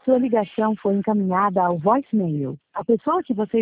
Sua ligação foi encaminhada ao voicemail. A pessoa que você